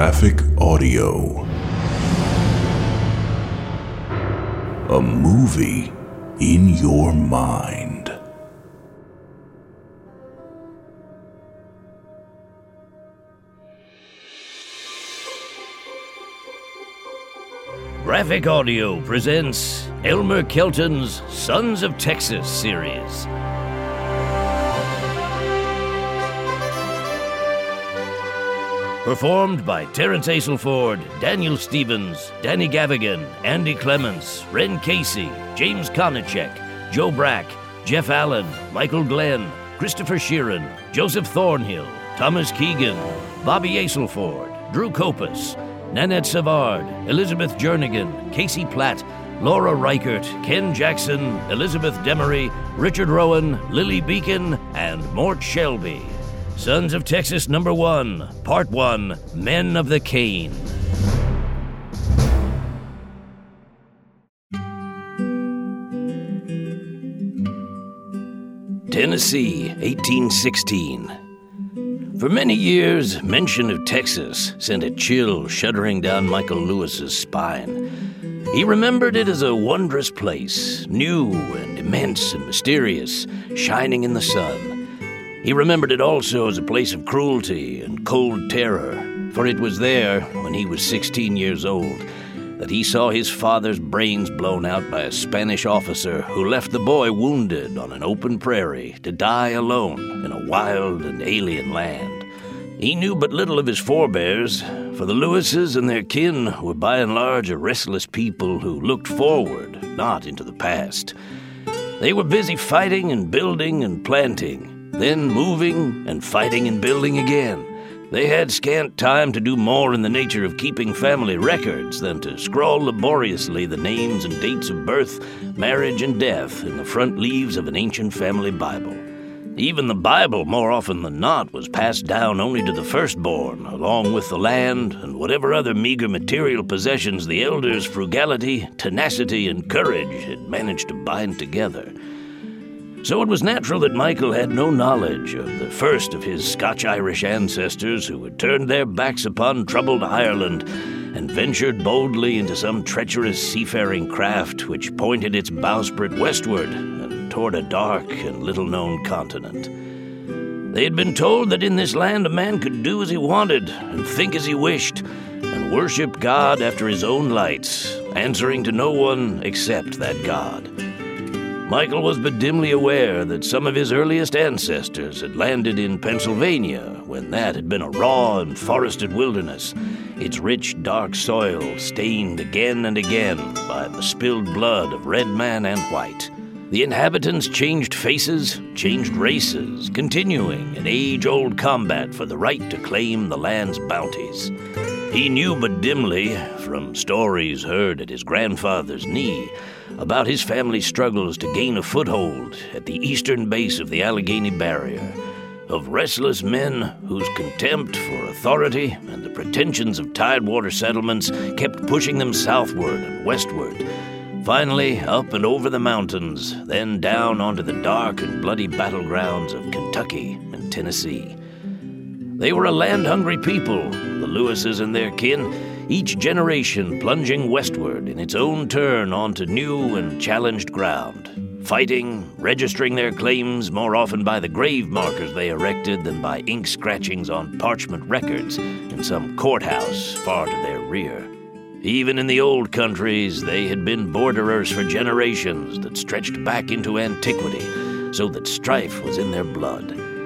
Graphic Audio. A movie in your mind. Graphic Audio presents Elmer Kelton's Sons of Texas series. Performed by Terrence Aselford, Daniel Stevens, Danny Gavigan, Andy Clements, Ren Casey, James Konachek, Joe Brack, Jeff Allen, Michael Glenn, Christopher Sheeran, Joseph Thornhill, Thomas Keegan, Bobby Aselford, Drew Kopus, Nanette Savard, Elizabeth Jernigan, Casey Platt, Laura Reichert, Ken Jackson, Elizabeth Demery, Richard Rowan, Lily Beacon, and Mort Shelby. Sons of Texas number 1, Part 1, Men of the Cane. Tennessee, 1816. For many years, mention of Texas sent a chill shuddering down Michael Lewis's spine. He remembered it as a wondrous place, new and immense and mysterious, shining in the sun. He remembered it also as a place of cruelty and cold terror, for it was there, when he was 16 years old, that he saw his father's brains blown out by a Spanish officer who left the boy wounded on an open prairie to die alone in a wild and alien land. He knew but little of his forebears, for the Lewises and their kin were by and large a restless people who looked forward, not into the past. They were busy fighting and building and planting, then moving and fighting and building again. They had scant time to do more in the nature of keeping family records than to scrawl laboriously the names and dates of birth, marriage, and death in the front leaves of an ancient family Bible. Even the Bible, more often than not, was passed down only to the firstborn, along with the land and whatever other meager material possessions the elders' frugality, tenacity, and courage had managed to bind together. So it was natural that Michael had no knowledge of the first of his Scotch-Irish ancestors who had turned their backs upon troubled Ireland and ventured boldly into some treacherous seafaring craft which pointed its bowsprit westward and toward a dark and little-known continent. They had been told that in this land a man could do as he wanted and think as he wished and worship God after his own lights, answering to no one except that God. Michael was but dimly aware that some of his earliest ancestors had landed in Pennsylvania when that had been a raw and forested wilderness, its rich, dark soil stained again and again by the spilled blood of red man and white. The inhabitants changed faces, changed races, continuing an age-old combat for the right to claim the land's bounties. He knew but dimly, from stories heard at his grandfather's knee, about his family's struggles to gain a foothold at the eastern base of the Allegheny Barrier, of restless men whose contempt for authority and the pretensions of tidewater settlements kept pushing them southward and westward, finally up and over the mountains, then down onto the dark and bloody battlegrounds of Kentucky and Tennessee. They were a land-hungry people, the Lewises and their kin, each generation plunging westward in its own turn onto new and challenged ground, fighting, registering their claims more often by the grave markers they erected than by ink scratchings on parchment records in some courthouse far to their rear. Even in the old countries, they had been borderers for generations that stretched back into antiquity, so that strife was in their blood.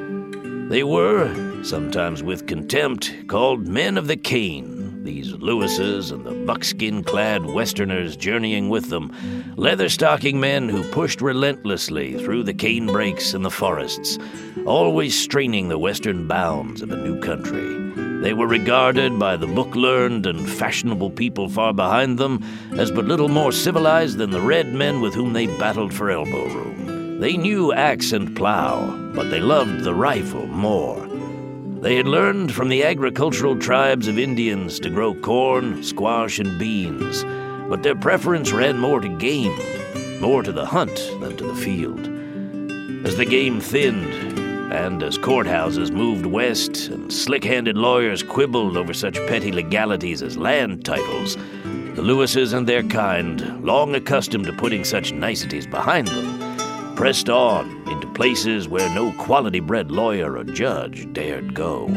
They were, sometimes with contempt, called men of the cane, these Lewises and the buckskin-clad Westerners journeying with them, leather-stocking men who pushed relentlessly through the cane brakes and the forests, always straining the western bounds of a new country. They were regarded by the book-learned and fashionable people far behind them as but little more civilized than the red men with whom they battled for elbow room. They knew axe and plow, but they loved the rifle more. They had learned from the agricultural tribes of Indians to grow corn, squash, and beans, but their preference ran more to game, more to the hunt than to the field. As the game thinned, and as courthouses moved west and slick-handed lawyers quibbled over such petty legalities as land titles, the Lewises and their kind, long accustomed to putting such niceties behind them, pressed on into places where no quality-bred lawyer or judge dared go.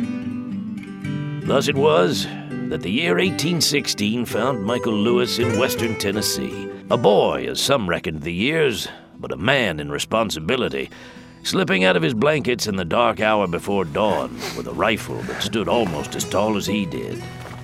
Thus it was that the year 1816 found Michael Lewis in western Tennessee, a boy as some reckoned the years, but a man in responsibility, slipping out of his blankets in the dark hour before dawn with a rifle that stood almost as tall as he did.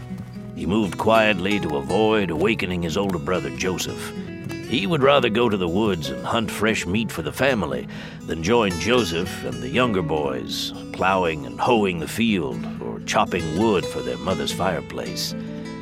He moved quietly to avoid awakening his older brother Joseph. He would rather go to the woods and hunt fresh meat for the family than join Joseph and the younger boys, plowing and hoeing the field or chopping wood for their mother's fireplace.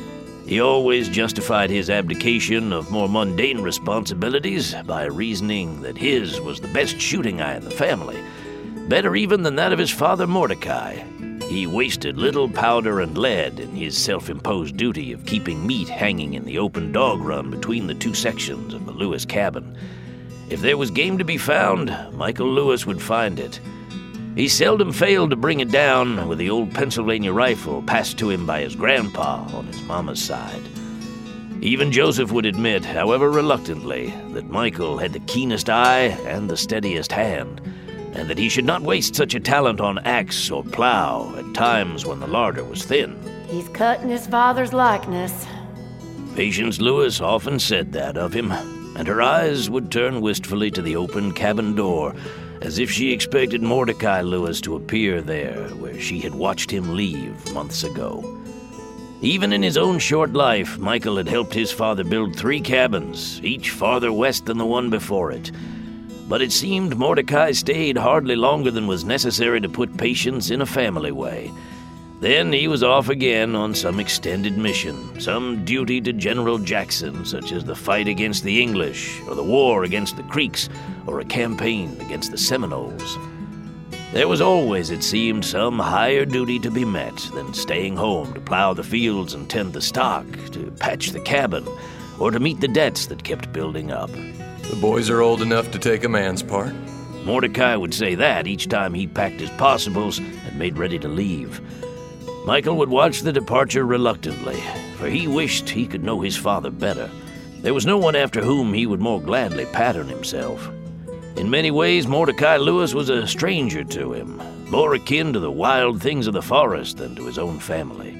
He always justified his abdication of more mundane responsibilities by reasoning that his was the best shooting eye in the family, better even than that of his father Mordecai. He wasted little powder and lead in his self-imposed duty of keeping meat hanging in the open dog run between the two sections of the Lewis cabin. If there was game to be found, Michael Lewis would find it. He seldom failed to bring it down with the old Pennsylvania rifle passed to him by his grandpa on his mama's side. Even Joseph would admit, however reluctantly, that Michael had the keenest eye and the steadiest hand, and that he should not waste such a talent on axe or plow at times when the larder was thin. He's cut in his father's likeness. Patience Lewis often said that of him, and her eyes would turn wistfully to the open cabin door, as if she expected Mordecai Lewis to appear there where she had watched him leave months ago. Even in his own short life, Michael had helped his father build 3 cabins, each farther west than the one before it. But it seemed Mordecai stayed hardly longer than was necessary to put Patience in a family way. Then he was off again on some extended mission, some duty to General Jackson, such as the fight against the English, or the war against the Creeks, or a campaign against the Seminoles. There was always, it seemed, some higher duty to be met than staying home to plow the fields and tend the stock, to patch the cabin, or to meet the debts that kept building up. The boys are old enough to take a man's part. Mordecai would say that each time he packed his possibles and made ready to leave. Michael would watch the departure reluctantly, for he wished he could know his father better. There was no one after whom he would more gladly pattern himself. In many ways, Mordecai Lewis was a stranger to him, more akin to the wild things of the forest than to his own family.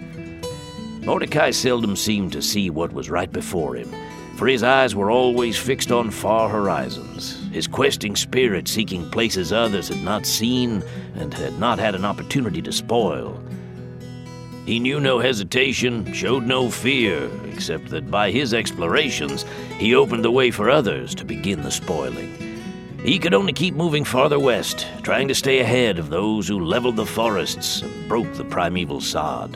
Mordecai seldom seemed to see what was right before him, for his eyes were always fixed on far horizons, his questing spirit seeking places others had not seen and had not had an opportunity to spoil. He knew no hesitation, showed no fear, except that by his explorations he opened the way for others to begin the spoiling. He could only keep moving farther west, trying to stay ahead of those who leveled the forests and broke the primeval sod.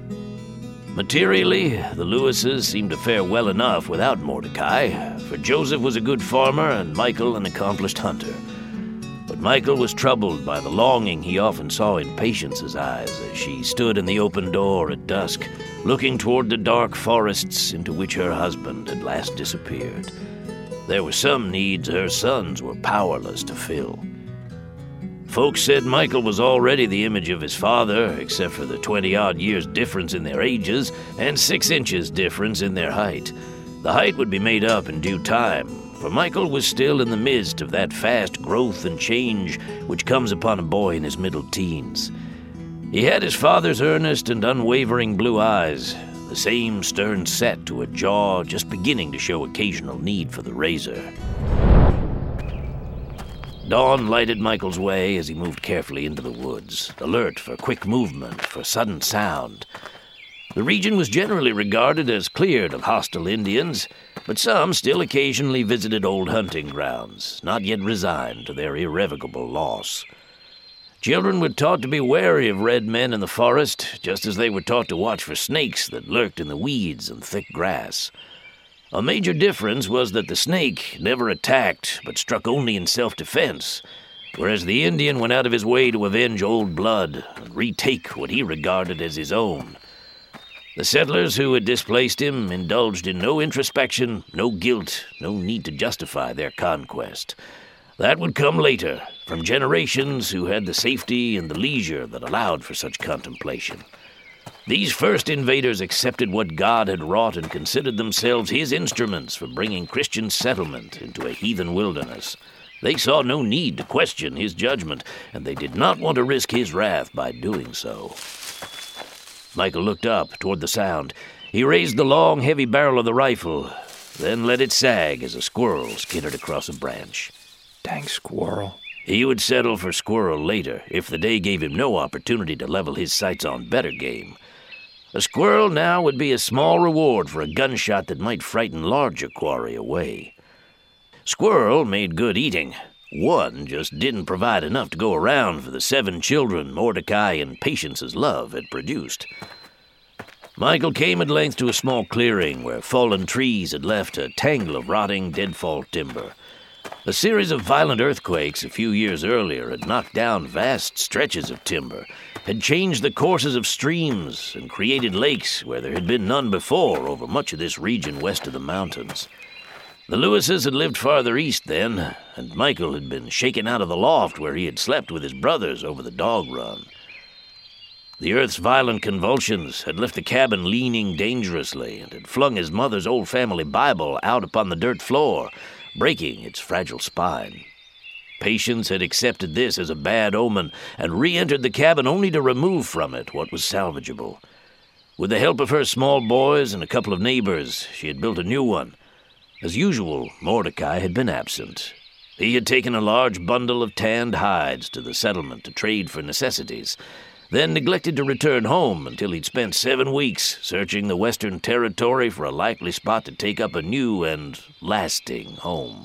Materially, the Lewises seemed to fare well enough without Mordecai, for Joseph was a good farmer and Michael an accomplished hunter. But Michael was troubled by the longing he often saw in Patience's eyes as she stood in the open door at dusk, looking toward the dark forests into which her husband had last disappeared. There were some needs her sons were powerless to fill. Folks said Michael was already the image of his father, except for the 20-odd years difference in their ages and 6 inches difference in their height. The height would be made up in due time, for Michael was still in the midst of that fast growth and change which comes upon a boy in his middle teens. He had his father's earnest and unwavering blue eyes, the same stern set to a jaw just beginning to show occasional need for the razor. Dawn lighted Michael's way as he moved carefully into the woods, alert for quick movement, for sudden sound. The region was generally regarded as cleared of hostile Indians, but some still occasionally visited old hunting grounds, not yet resigned to their irrevocable loss. Children were taught to be wary of red men in the forest, just as they were taught to watch for snakes that lurked in the weeds and thick grass. A major difference was that the snake never attacked, but struck only in self-defense, whereas the Indian went out of his way to avenge old blood and retake what he regarded as his own. The settlers who had displaced him indulged in no introspection, no guilt, no need to justify their conquest. That would come later, from generations who had the safety and the leisure that allowed for such contemplation. These first invaders accepted what God had wrought and considered themselves his instruments for bringing Christian settlement into a heathen wilderness. They saw no need to question his judgment, and they did not want to risk his wrath by doing so. Michael looked up toward the sound. He raised the long, heavy barrel of the rifle, then let it sag as a squirrel skittered across a branch. Dang squirrel. He would settle for squirrel later if the day gave him no opportunity to level his sights on better game. A squirrel now would be a small reward for a gunshot that might frighten larger quarry away. Squirrel made good eating. One just didn't provide enough to go around for the 7 children Mordecai and Patience's love had produced. Michael came at length to a small clearing where fallen trees had left a tangle of rotting, deadfall timber. A series of violent earthquakes a few years earlier had knocked down vast stretches of timber, had changed the courses of streams, and created lakes where there had been none before over much of this region west of the mountains. The Lewises had lived farther east then, and Michael had been shaken out of the loft where he had slept with his brothers over the dog run. The earth's violent convulsions had left the cabin leaning dangerously and had flung his mother's old family Bible out upon the dirt floor, breaking its fragile spine. Patience had accepted this as a bad omen and re-entered the cabin only to remove from it what was salvageable. With the help of her small boys and a couple of neighbors, she had built a new one. As usual, Mordecai had been absent. He had taken a large bundle of tanned hides to the settlement to trade for necessities, then neglected to return home until he'd spent 7 weeks searching the Western Territory for a likely spot to take up a new and lasting home.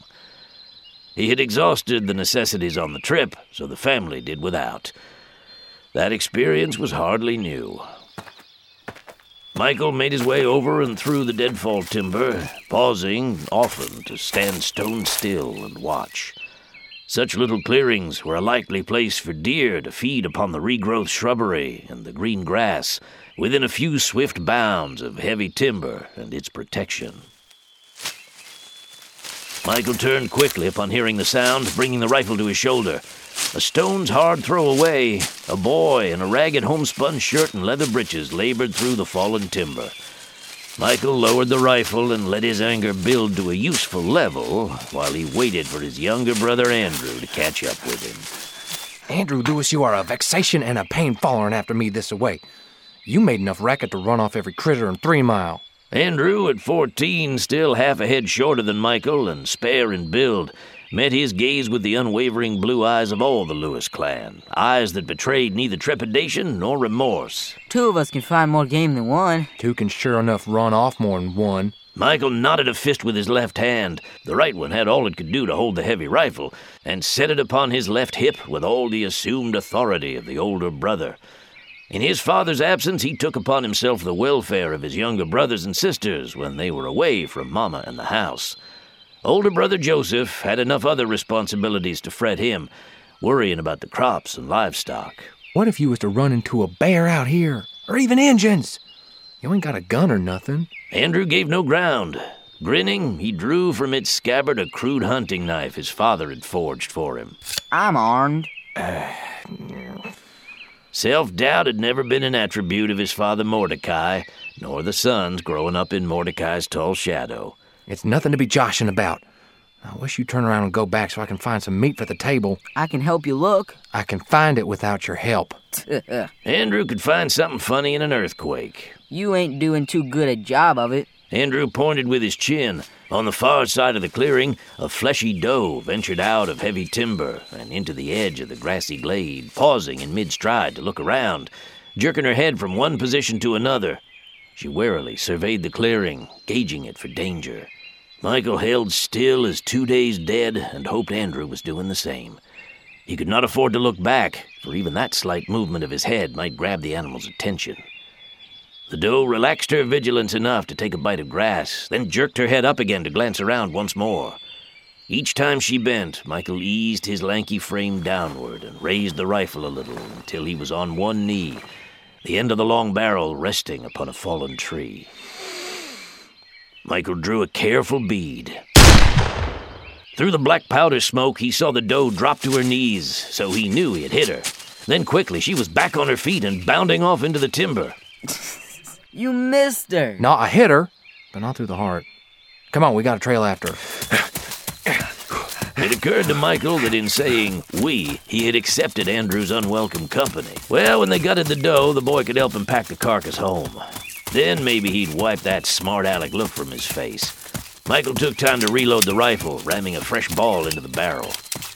He had exhausted the necessities on the trip, so the family did without. That experience was hardly new. Michael made his way over and through the deadfall timber, pausing often to stand stone still and watch. Such little clearings were a likely place for deer to feed upon the regrowth shrubbery and the green grass, within a few swift bounds of heavy timber and its protection. Michael turned quickly upon hearing the sound, bringing the rifle to his shoulder. A stone's hard throw away, a boy in a ragged homespun shirt and leather breeches labored through the fallen timber. Michael lowered the rifle and let his anger build to a useful level while he waited for his younger brother Andrew to catch up with him. Andrew Lewis, you are a vexation and a pain following after me this away. You made enough racket to run off every critter in 3 mile. Andrew, at 14, still half a head shorter than Michael and spare in build, met his gaze with the unwavering blue eyes of all the Lewis clan, eyes that betrayed neither trepidation nor remorse. 2 of us can find more game than 1. 2 can sure enough run off more than 1. Michael knotted a fist with his left hand. The right one had all it could do to hold the heavy rifle, and set it upon his left hip with all the assumed authority of the older brother. In his father's absence, he took upon himself the welfare of his younger brothers and sisters when they were away from Mama and the house. Older brother Joseph had enough other responsibilities to fret him, worrying about the crops and livestock. What if you was to run into a bear out here, or even Injuns? You ain't got a gun or nothing. Andrew gave no ground. Grinning, he drew from its scabbard a crude hunting knife his father had forged for him. I'm armed. Self-doubt had never been an attribute of his father Mordecai, nor the son's growing up in Mordecai's tall shadow. It's nothing to be joshing about. I wish you'd turn around and go back so I can find some meat for the table. I can help you look. I can find it without your help. Andrew could find something funny in an earthquake. You ain't doing too good a job of it. Andrew pointed with his chin. On the far side of the clearing, a fleshy doe ventured out of heavy timber and into the edge of the grassy glade, pausing in mid-stride to look around, jerking her head from one position to another. She warily surveyed the clearing, gauging it for danger. Michael held still as 2 days dead and hoped Andrew was doing the same. He could not afford to look back, for even that slight movement of his head might grab the animal's attention. The doe relaxed her vigilance enough to take a bite of grass, then jerked her head up again to glance around once more. Each time she bent, Michael eased his lanky frame downward and raised the rifle a little until he was on one knee, the end of the long barrel resting upon a fallen tree. Michael drew a careful bead. Through the black powder smoke, he saw the doe drop to her knees, so he knew he had hit her. Then quickly, she was back on her feet and bounding off into the timber. You missed her. No, I hit her, but not through the heart. Come on, we got to trail after her. It occurred to Michael that in saying we, he had accepted Andrew's unwelcome company. Well, when they gutted the doe, the boy could help him pack the carcass home. Then maybe he'd wipe that smart-aleck look from his face. Michael took time to reload the rifle, ramming a fresh ball into the barrel.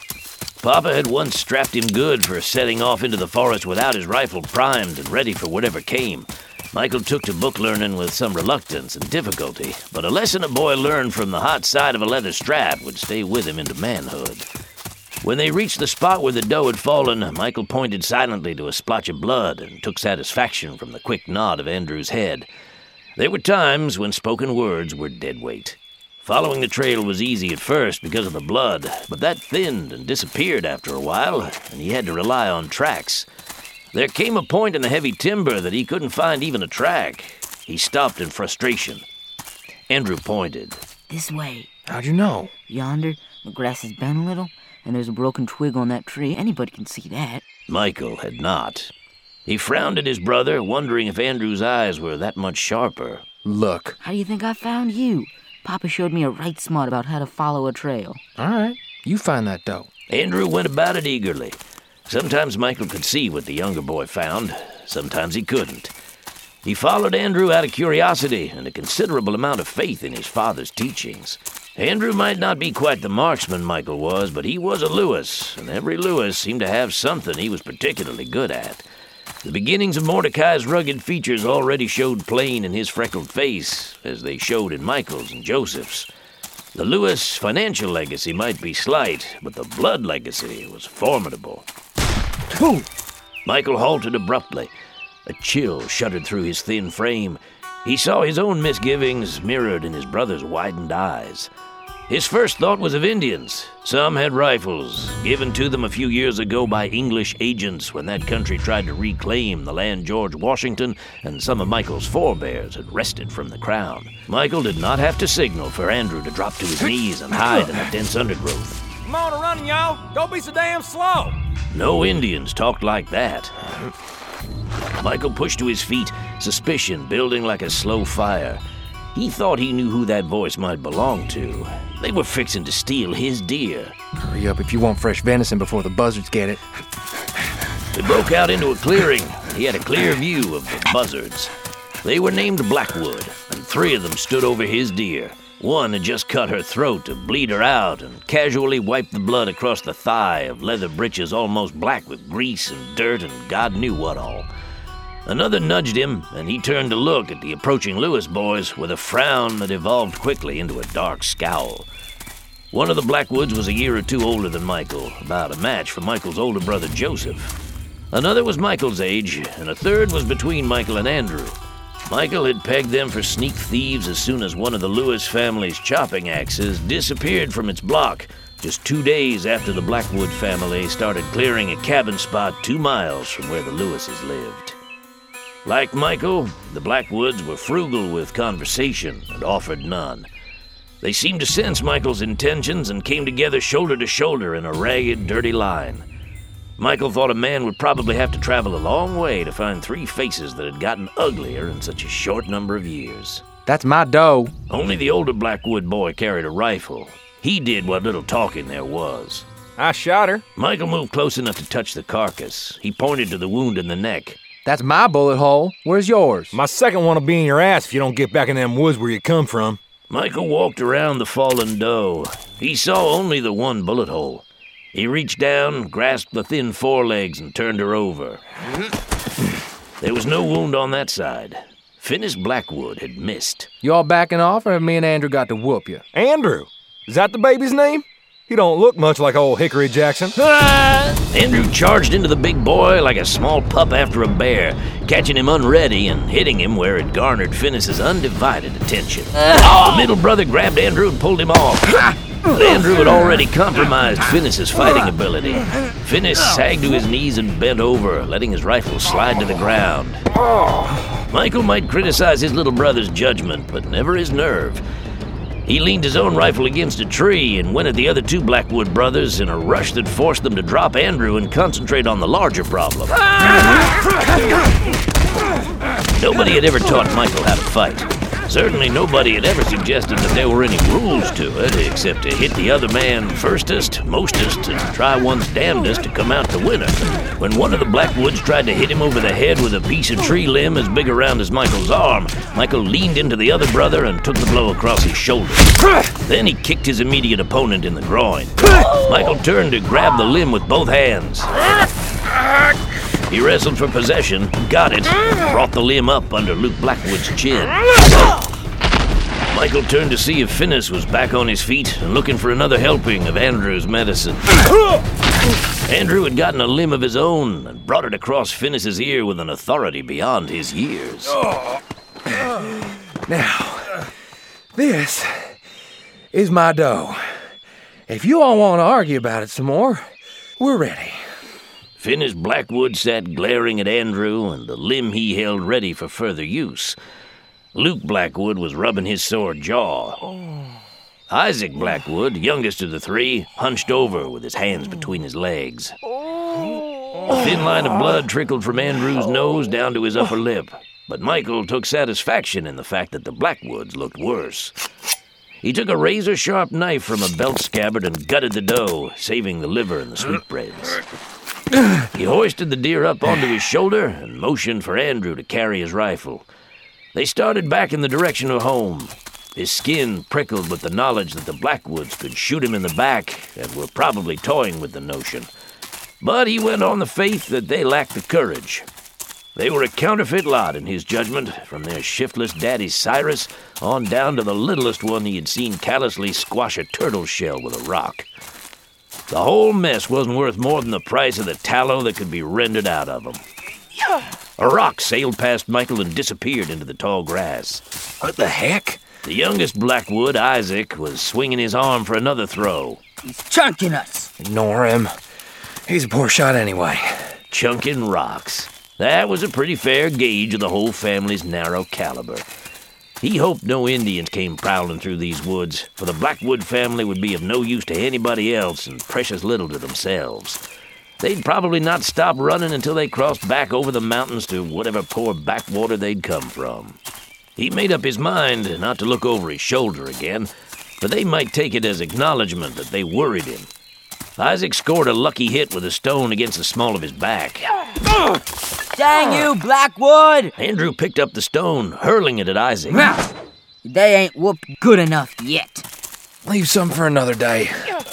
Papa had once strapped him good for setting off into the forest without his rifle primed and ready for whatever came. Michael took to book learning with some reluctance and difficulty, but a lesson a boy learned from the hot side of a leather strap would stay with him into manhood. When they reached the spot where the doe had fallen, Michael pointed silently to a splotch of blood and took satisfaction from the quick nod of Andrew's head. There were times when spoken words were dead weight. Following the trail was easy at first because of the blood, but that thinned and disappeared after a while, and he had to rely on tracks. There came a point in the heavy timber that he couldn't find even a track. He stopped in frustration. Andrew pointed. This way. How'd you know? Yonder, the grass is bent a little, and there's a broken twig on that tree. Anybody can see that. Michael had not. He frowned at his brother, wondering if Andrew's eyes were that much sharper. Look. How do you think I found you? Papa showed me a right smart about how to follow a trail. All right, you find that doe. Andrew went about it eagerly. Sometimes Michael could see what the younger boy found. Sometimes he couldn't. He followed Andrew out of curiosity and a considerable amount of faith in his father's teachings. Andrew might not be quite the marksman Michael was, but he was a Lewis, and every Lewis seemed to have something he was particularly good at. The beginnings of Mordecai's rugged features already showed plain in his freckled face, as they showed in Michael's and Joseph's. The Lewis financial legacy might be slight, but the blood legacy was formidable. Who? Michael halted abruptly. A chill shuddered through his thin frame. He saw his own misgivings mirrored in his brother's widened eyes. His first thought was of Indians. Some had rifles, given to them a few years ago by English agents when that country tried to reclaim the land George Washington and some of Michael's forebears had wrested from the crown. Michael did not have to signal for Andrew to drop to his knees and hide in the dense undergrowth. Come on, running, y'all. Don't be so damn slow. No Indians talked like that. Michael pushed to his feet, suspicion building like a slow fire. He thought he knew who that voice might belong to. They were fixing to steal his deer. Hurry up if you want fresh venison before the buzzards get it. They broke out into a clearing. He had a clear view of the buzzards. They were named Blackwood, and 3 of them stood over his deer. One had just cut her throat to bleed her out and casually wiped the blood across the thigh of leather breeches almost black with grease and dirt and God knew what all. Another nudged him, and he turned to look at the approaching Lewis boys with a frown that evolved quickly into a dark scowl. One of the Blackwoods was a year or 2 older than Michael, about a match for Michael's older brother Joseph. Another was Michael's age, and a third was between Michael and Andrew. Michael had pegged them for sneak thieves as soon as one of the Lewis family's chopping axes disappeared from its block, just 2 days after the Blackwood family started clearing a cabin spot 2 miles from where the Lewises lived. Like Michael, the Blackwoods were frugal with conversation and offered none. They seemed to sense Michael's intentions and came together shoulder to shoulder in a ragged, dirty line. Michael thought a man would probably have to travel a long way to find 3 faces that had gotten uglier in such a short number of years. That's my doe. Only the older Blackwood boy carried a rifle. He did what little talking there was. I shot her. Michael moved close enough to touch the carcass. He pointed to the wound in the neck. That's my bullet hole. Where's yours? My second one will be in your ass if you don't get back in them woods where you come from. Michael walked around the fallen doe. He saw only the one bullet hole. He reached down, grasped the thin forelegs, and turned her over. There was no wound on that side. Finis Blackwood had missed. You all backing off, or have me and Andrew got to whoop you? Andrew? Is that the baby's name? He don't look much like old Hickory Jackson. Andrew charged into the big boy like a small pup after a bear, catching him unready and hitting him where it garnered Finis's undivided attention. The middle brother grabbed Andrew and pulled him off. But Andrew had already compromised Finis's fighting ability. Finis sagged to his knees and bent over, letting his rifle slide to the ground. Michael might criticize his little brother's judgment, but never his nerve. He leaned his own rifle against a tree and went at the other two Blackwood brothers in a rush that forced them to drop Andrew and concentrate on the larger problem. Nobody had ever taught Michael how to fight. Certainly nobody had ever suggested that there were any rules to it, except to hit the other man firstest, mostest, and try one's damnedest to come out the winner. When one of the Blackwoods tried to hit him over the head with a piece of tree limb as big around as Michael's arm, Michael leaned into the other brother and took the blow across his shoulder. Then he kicked his immediate opponent in the groin. Michael turned to grab the limb with both hands. He wrestled for possession, got it, and brought the limb up under Luke Blackwood's chin. Michael turned to see if Finis was back on his feet and looking for another helping of Andrew's medicine. Andrew had gotten a limb of his own and brought it across Finis's ear with an authority beyond his years. Now, this is my dough. If you all want to argue about it some more, we're ready. Finis Blackwood sat glaring at Andrew and the limb he held ready for further use. Luke Blackwood was rubbing his sore jaw. Isaac Blackwood, youngest of the three, hunched over with his hands between his legs. A thin line of blood trickled from Andrew's nose down to his upper lip, but Michael took satisfaction in the fact that the Blackwoods looked worse. He took a razor-sharp knife from a belt scabbard and gutted the dough, saving the liver and the sweetbreads. He hoisted the deer up onto his shoulder and motioned for Andrew to carry his rifle. They started back in the direction of home. His skin prickled with the knowledge that the Blackwoods could shoot him in the back and were probably toying with the notion. But he went on the faith that they lacked the courage. They were a counterfeit lot in his judgment, from their shiftless daddy Cyrus on down to the littlest one he had seen callously squash a turtle shell with a rock. The whole mess wasn't worth more than the price of the tallow that could be rendered out of them. A rock sailed past Michael and disappeared into the tall grass. What the heck? The youngest Blackwood, Isaac, was swinging his arm for another throw. He's chunking us. Ignore him. He's a poor shot anyway. Chunking rocks. That was a pretty fair gauge of the whole family's narrow caliber. He hoped no Indians came prowling through these woods, for the Blackwood family would be of no use to anybody else and precious little to themselves. They'd probably not stop running until they crossed back over the mountains to whatever poor backwater they'd come from. He made up his mind not to look over his shoulder again, for they might take it as acknowledgement that they worried him. Isaac scored a lucky hit with a stone against the small of his back. Dang you, Blackwood! Andrew picked up the stone, hurling it at Isaac. They ain't whooped good enough yet. Leave some for another day.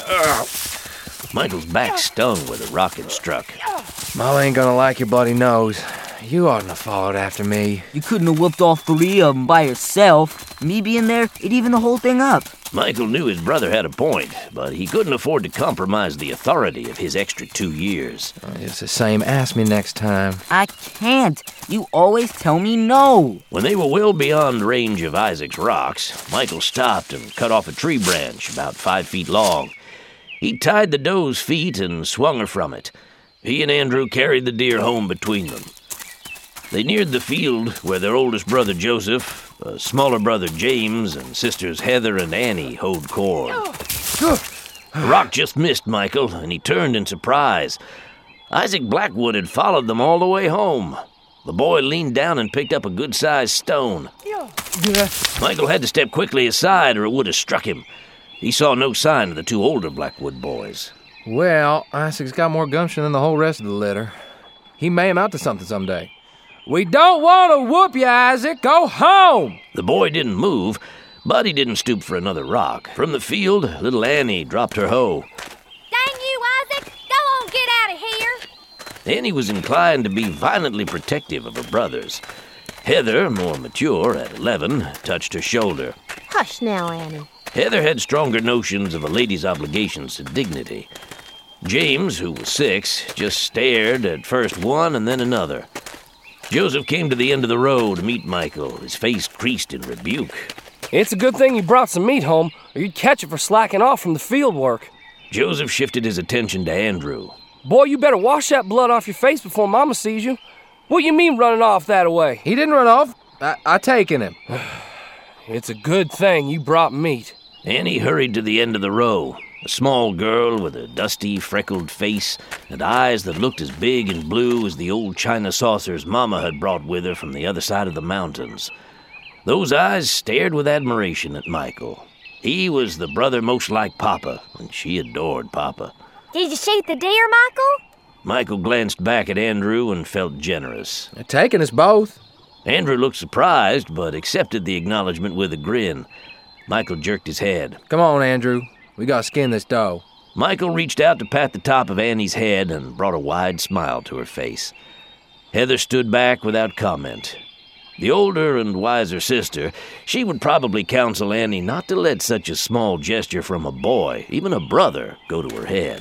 Michael's back stung where the rock had struck. Molly ain't gonna like your bloody nose. You oughtn't have followed after me. You couldn't have whooped all three of them by yourself. Me being there, it'd even the whole thing up. Michael knew his brother had a point, but he couldn't afford to compromise the authority of his extra 2 years. It's the same. Ask me next time. I can't. You always tell me no. When they were well beyond range of Isaac's rocks, Michael stopped and cut off a tree branch about 5 feet long. He tied the doe's feet and swung her from it. He and Andrew carried the deer home between them. They neared the field where their oldest brother Joseph, a smaller brother James, and sisters Heather and Annie hoed corn. The rock just missed Michael, and he turned in surprise. Isaac Blackwood had followed them all the way home. The boy leaned down and picked up a good-sized stone. Michael had to step quickly aside or it would have struck him. He saw no sign of the 2 older Blackwood boys. Well, Isaac's got more gumption than the whole rest of the litter. He may amount to something someday. We don't want to whoop you, Isaac. Go home! The boy didn't move, but he didn't stoop for another rock. From the field, little Annie dropped her hoe. Dang you, Isaac! Go on, get out of here! Annie was inclined to be violently protective of her brothers. Heather, more mature, at 11, touched her shoulder. Hush now, Annie. Heather had stronger notions of a lady's obligations to dignity. James, who was 6, just stared at first one and then another. Joseph came to the end of the road to meet Michael, his face creased in rebuke. It's a good thing you brought some meat home, or you'd catch it for slacking off from the field work. Joseph shifted his attention to Andrew. Boy, you better wash that blood off your face before Mama sees you. What you mean running off that way? He didn't run off. I taken him. It's a good thing you brought meat. Annie hurried to the end of the row, a small girl with a dusty, freckled face and eyes that looked as big and blue as the old china saucers Mama had brought with her from the other side of the mountains. Those eyes stared with admiration at Michael. He was the brother most like Papa, and she adored Papa. Did you shoot the deer, Michael? Michael glanced back at Andrew and felt generous. They're taking us both. Andrew looked surprised, but accepted the acknowledgement with a grin. Michael jerked his head. Come on, Andrew. We gotta skin this doe. Michael reached out to pat the top of Annie's head and brought a wide smile to her face. Heather stood back without comment. The older and wiser sister, she would probably counsel Annie not to let such a small gesture from a boy, even a brother, go to her head.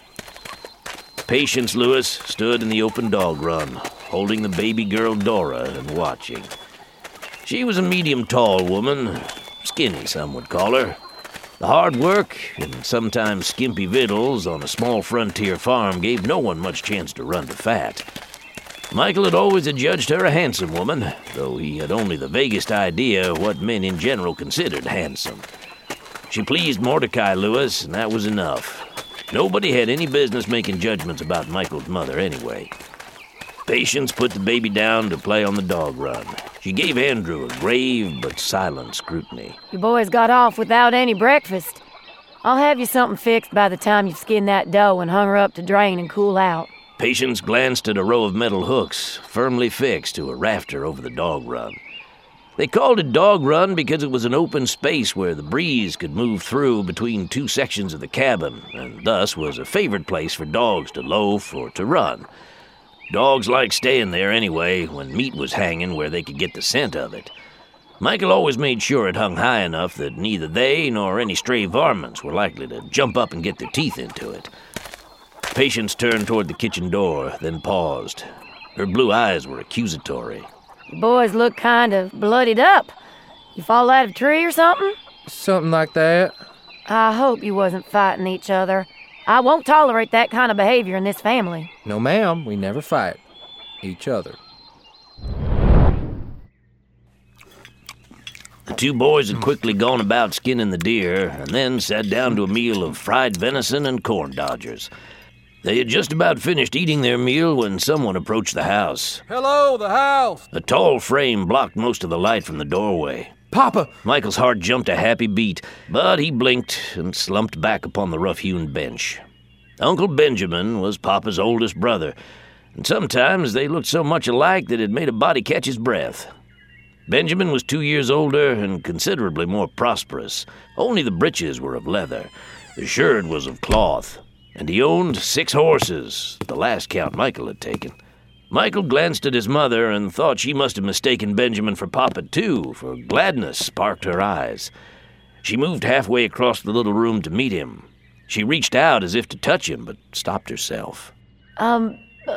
Patience Lewis stood in the open dog run, holding the baby girl Dora and watching. She was a medium-tall woman, skinny some would call her. The hard work and sometimes skimpy victuals on a small frontier farm gave no one much chance to run to fat. Michael had always adjudged her a handsome woman, though he had only the vaguest idea what men in general considered handsome. She pleased Mordecai Lewis, and that was enough. Nobody had any business making judgments about Michael's mother anyway. Patience put the baby down to play on the dog run. She gave Andrew a grave but silent scrutiny. You boys got off without any breakfast. I'll have you something fixed by the time you've skinned that doe and hung her up to drain and cool out. Patience glanced at a row of metal hooks, firmly fixed to a rafter over the dog run. They called it Dog Run because it was an open space where the breeze could move through between two sections of the cabin, and thus was a favorite place for dogs to loaf or to run. Dogs liked staying there anyway when meat was hanging where they could get the scent of it. Michael always made sure it hung high enough that neither they nor any stray varmints were likely to jump up and get their teeth into it. Patience turned toward the kitchen door, then paused. Her blue eyes were accusatory. You boys look kind of bloodied up. You fall out of a tree or something? Something like that. I hope you wasn't fighting each other. I won't tolerate that kind of behavior in this family. No, ma'am, we never fight each other. The two boys had quickly gone about skinning the deer and then sat down to a meal of fried venison and corn dodgers. They had just about finished eating their meal when someone approached the house. Hello, the house! A tall frame blocked most of the light from the doorway. Papa! Michael's heart jumped a happy beat, but he blinked and slumped back upon the rough-hewn bench. Uncle Benjamin was Papa's oldest brother, and sometimes they looked so much alike that it made a body catch his breath. Benjamin was 2 years older and considerably more prosperous. Only the breeches were of leather. The shirt was of cloth. And he owned 6 horses, the last count Michael had taken. Michael glanced at his mother and thought she must have mistaken Benjamin for Papa, too, for gladness sparked her eyes. She moved halfway across the little room to meet him. She reached out as if to touch him, but stopped herself. Come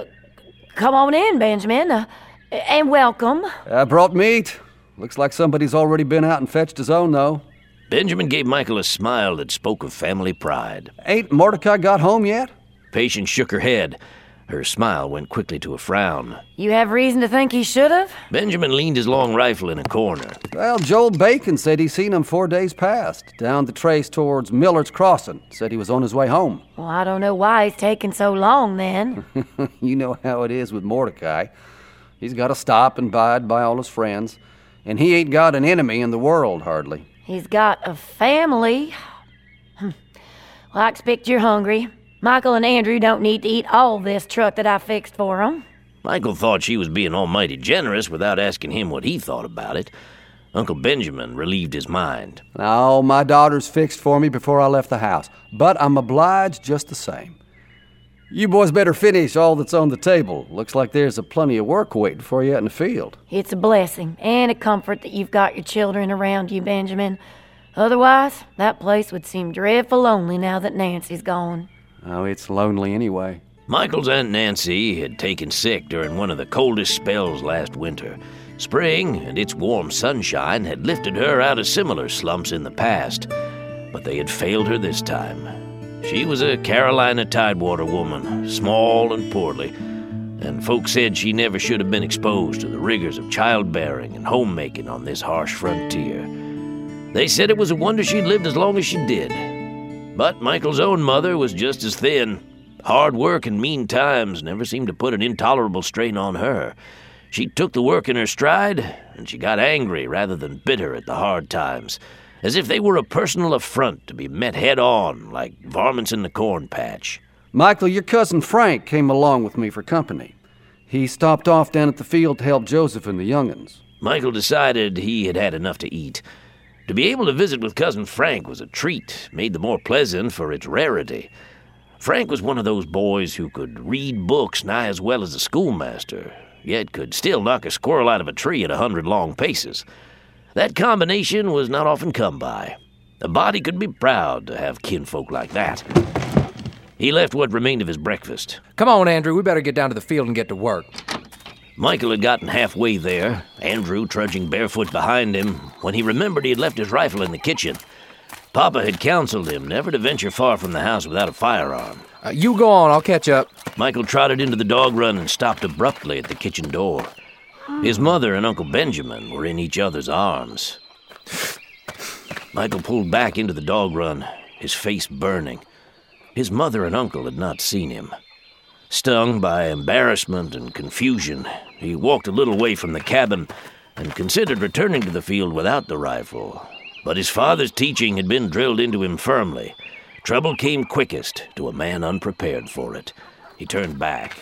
on in, Benjamin, and welcome. I brought meat. Looks like somebody's already been out and fetched his own, though. Benjamin gave Michael a smile that spoke of family pride. Ain't Mordecai got home yet? Patience shook her head. Her smile went quickly to a frown. You have reason to think he should have? Benjamin leaned his long rifle in a corner. Well, Joel Bacon said he seen him 4 days past, down the trace towards Millard's Crossing. Said he was on his way home. Well, I don't know why he's taking so long, then. You know how it is with Mordecai. He's got to stop and bide by all his friends, and he ain't got an enemy in the world, hardly. He's got a family. Well, I expect you're hungry. Michael and Andrew don't need to eat all this truck that I fixed for them. Michael thought she was being almighty generous without asking him what he thought about it. Uncle Benjamin relieved his mind. No, my daughter's fixed for me before I left the house, but I'm obliged just the same. You boys better finish all that's on the table. Looks like there's a plenty of work waiting for you out in the field. It's a blessing and a comfort that you've got your children around you, Benjamin. Otherwise, that place would seem dreadful lonely now that Nancy's gone. Oh, it's lonely anyway. Michael's Aunt Nancy had taken sick during one of the coldest spells last winter. Spring and its warm sunshine had lifted her out of similar slumps in the past, but they had failed her this time. She was a Carolina Tidewater woman, small and poorly, and folks said she never should have been exposed to the rigors of childbearing and homemaking on this harsh frontier. They said it was a wonder she'd lived as long as she did. But Michael's own mother was just as thin. Hard work and mean times never seemed to put an intolerable strain on her. She took the work in her stride, and she got angry rather than bitter at the hard times, as if they were a personal affront to be met head-on, like varmints in the corn patch. Michael, your cousin Frank came along with me for company. He stopped off down at the field to help Joseph and the young'uns. Michael decided he had had enough to eat. To be able to visit with Cousin Frank was a treat, made the more pleasant for its rarity. Frank was one of those boys who could read books nigh as well as a schoolmaster, yet could still knock a squirrel out of a tree at 100 long paces. That combination was not often come by. A body could be proud to have kinfolk like that. He left what remained of his breakfast. Come on, Andrew, we better get down to the field and get to work. Michael had gotten halfway there, Andrew trudging barefoot behind him, when he remembered he had left his rifle in the kitchen. Papa had counseled him never to venture far from the house without a firearm. You go on, I'll catch up. Michael trotted into the dog run and stopped abruptly at the kitchen door. His mother and Uncle Benjamin were in each other's arms. Michael pulled back into the dog run, his face burning. His mother and uncle had not seen him. Stung by embarrassment and confusion, he walked a little way from the cabin and considered returning to the field without the rifle. But his father's teaching had been drilled into him firmly. Trouble came quickest to a man unprepared for it. He turned back.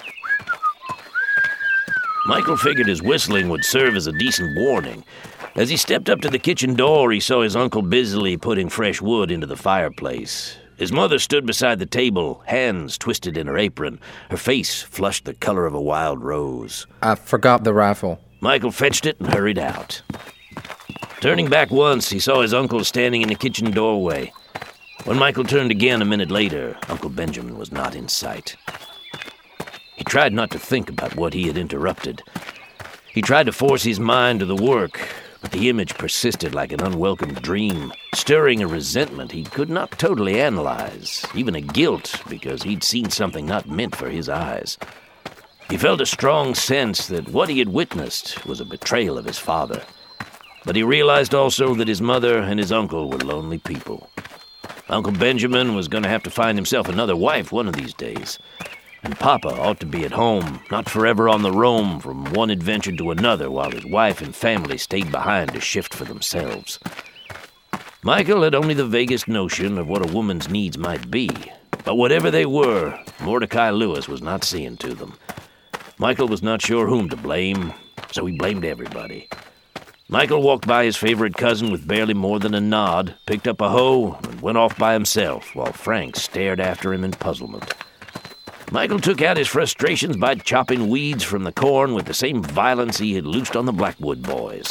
Michael figured his whistling would serve as a decent warning. As he stepped up to the kitchen door, he saw his uncle busily putting fresh wood into the fireplace. His mother stood beside the table, hands twisted in her apron, her face flushed the color of a wild rose. I forgot the rifle. Michael fetched it and hurried out. Turning back once, he saw his uncle standing in the kitchen doorway. When Michael turned again a minute later, Uncle Benjamin was not in sight. He tried not to think about what he had interrupted. He tried to force his mind to the work, but the image persisted like an unwelcome dream, stirring a resentment he could not totally analyze, even a guilt because he'd seen something not meant for his eyes. He felt a strong sense that what he had witnessed was a betrayal of his father. But he realized also that his mother and his uncle were lonely people. Uncle Benjamin was going to have to find himself another wife one of these days. And Papa ought to be at home, not forever on the roam from one adventure to another while his wife and family stayed behind to shift for themselves. Michael had only the vaguest notion of what a woman's needs might be, but whatever they were, Mordecai Lewis was not seeing to them. Michael was not sure whom to blame, so he blamed everybody. Michael walked by his favorite cousin with barely more than a nod, picked up a hoe, and went off by himself, while Frank stared after him in puzzlement. Michael took out his frustrations by chopping weeds from the corn with the same violence he had loosed on the Blackwood boys.